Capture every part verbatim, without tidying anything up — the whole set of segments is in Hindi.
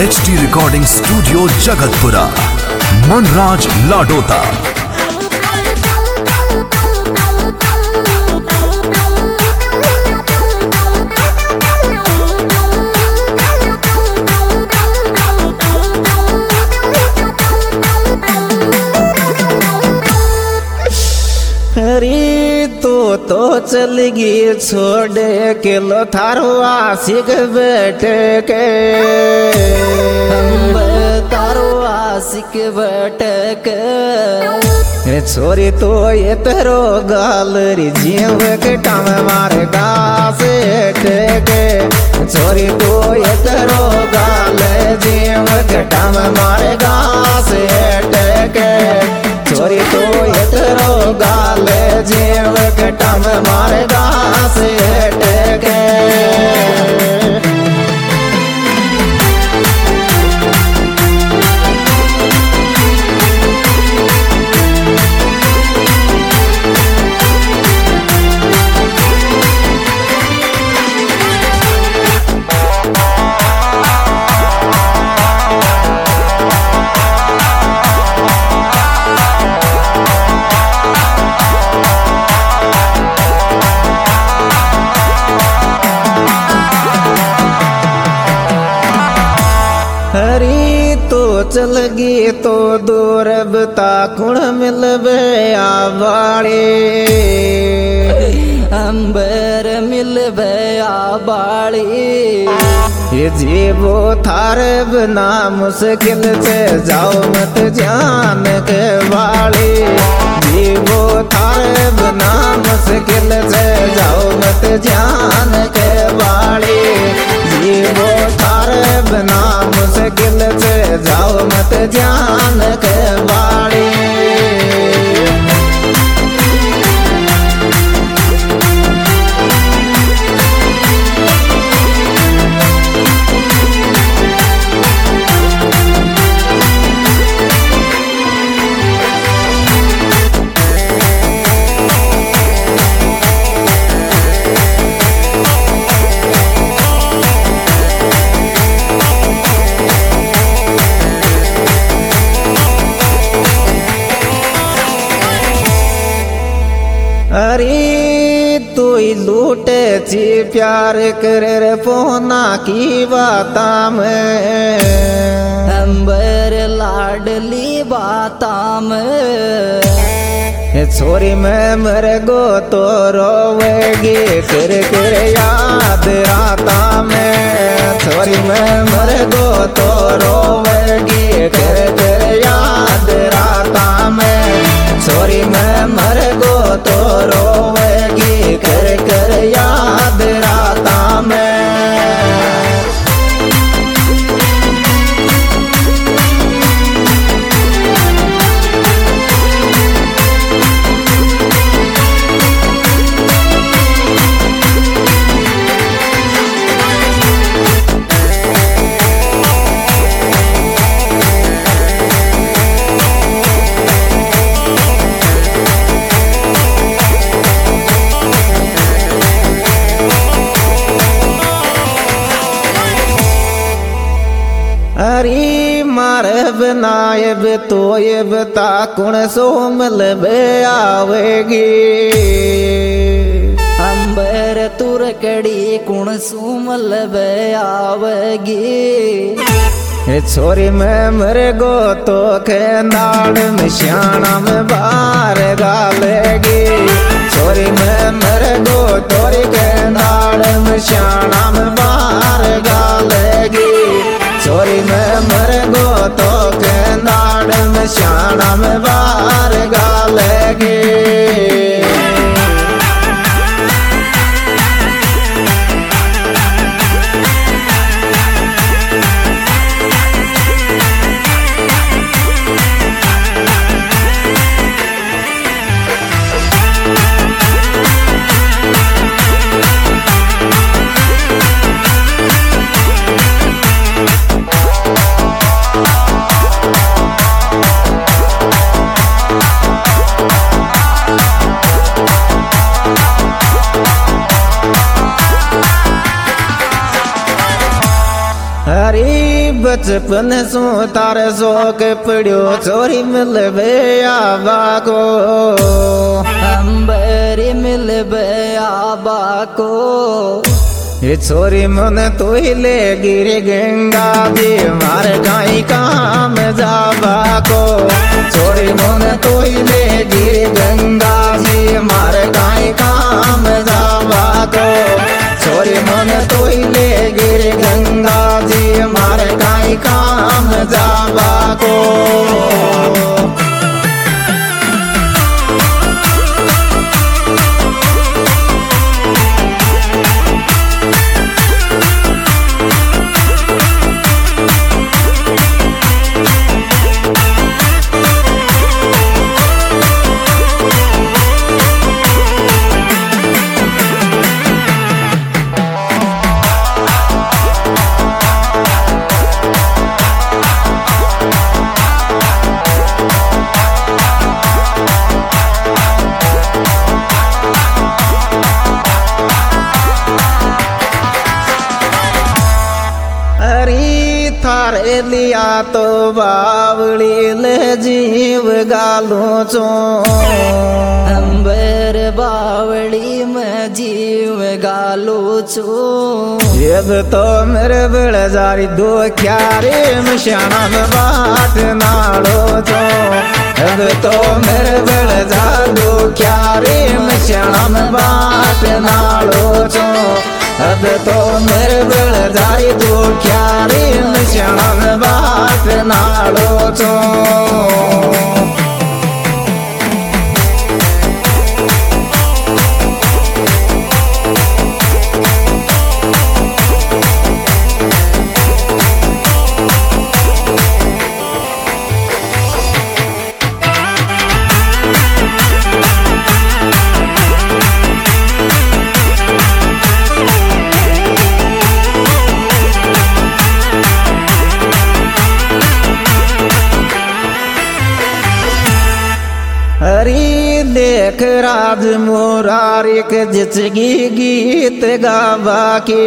H D recording studio Jagatpura, Manraj Ladota. हरी तो तो चल गई छोड़े के लो थारो आशिक बैठे के तारो आशिक बैठे के छोरी तो ये तेरो गाल री जीव के टाम मारे गास के छोरी तो ये तेरो गाल जीव के टाम मारे गास के छोरी तो ये तेरो गाल जीव के टाम मारे गास के हरी तो चल गई तो दूर बता कुण मिलबे आवाड़े अंबर मिलबे आवाड़ी ये जीवो थार बिना मुश्किल से जाओ मत जान के वाली जीवो थार बिना मुश्किल से जाओ मत जान के वाली जीवो थार बिना मुश्किल से जाओ मत जान के वाली। अरे तू लूटे ची प्यार करे रे पोना की बाता में अंबर लाडली बाता में छोरी में मर गो तो रोवेगी कर कर याद राता में छोरी में मर गो तो रोवेगी कर कर याद राता में छोरी में मर गो तो रोवेगी कर कर याद राता में। अरे मारे बनाएब तो ये बता कुण सो मिलबे आवेगी अंबर तुरकड़ी कुण सो मिलबे आवेगी छोरी में मरे गो तो के नाड़ में श्याणा में बार गालेगी छोरी में मरे गो तोरी के नाड़ में श्याणा में बार गालेगी छोरी में मर गो तो के नाड़ में श्याणा में बार गालेगी। बचपन सो तारे शौक पड़ियो छोरी मिलबे आबा को अंबरी मिलबे आबा को ये छोरी मन तो ही ले गिरे गंगा जी मारे काई काम जाबा को छोरी मन तो ही ले गिरे गंगा जी मारे काई काम जाबा को छोरी मन तो ही ले गिरे गंगा जी मारे काई काम जाबा को थारे लिया तो बावड़ी ले जीव गालो चो अंबर बावड़ी में जीव गालो चो ये तो मेरे बड़े जारी दो क्यारे मशाना में बात नाड़ो चो अब तो मेरे बड़े जा दो क्यारे मशाना में बात नाड़ो चो अब तो मेरे बल जारी दो क्यारी निशान बात नाड़ो चो हरी देख राज मुरारी के जिचगी गीत गावा के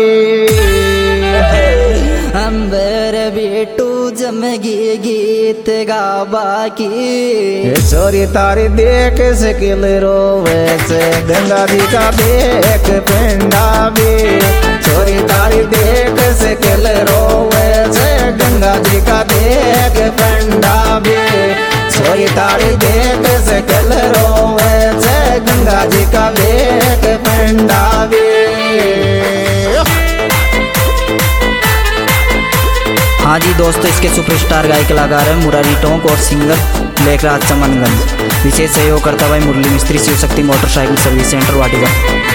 अंबर बेटू जमगी गीत गावा की छोरी तारी देख सकिल रोवे से गंगा जी का देख पिंडा भी छोरी तारी देख सकिल रोवे से गंगा जी का देख पिंडा भी छोरी तारी देख सकल रोवे से गंगा जी का देख पिंडा भी हाँ जी दोस्तों, इसके सुपरस्टार गायक कलाकार है मुरारी टोंक और सिंगर लेखराज चमनगंज। विशेष सहयोग करता भाई मुरली मिस्त्री Shiv Shakti motorcycle service centre वाटिका।